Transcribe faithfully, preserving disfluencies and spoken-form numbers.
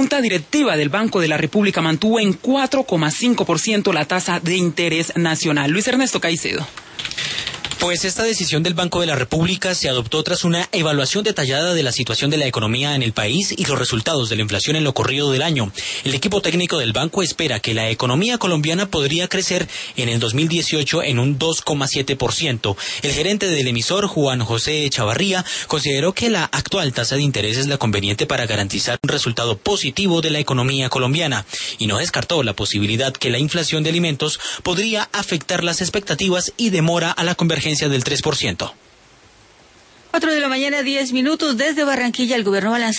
Junta Directiva del Banco de la República mantuvo en cuatro coma cinco por ciento la tasa de interés nacional. Luis Ernesto Caicedo. Pues esta decisión del Banco de la República se adoptó tras una evaluación detallada de la situación de la economía en el país y los resultados de la inflación en lo corrido del año. El equipo técnico del banco espera que la economía colombiana podría crecer en el dos mil dieciocho en un dos coma siete por ciento. El gerente del emisor, Juan José Chavarría, consideró que la actual tasa de interés es la conveniente para garantizar un resultado positivo de la economía colombiana y no descartó la posibilidad que la inflación de alimentos podría afectar las expectativas y demora a la convergencia del tres por ciento. Cuatro de la mañana, diez minutos. Desde Barranquilla, el gobierno va a lanzar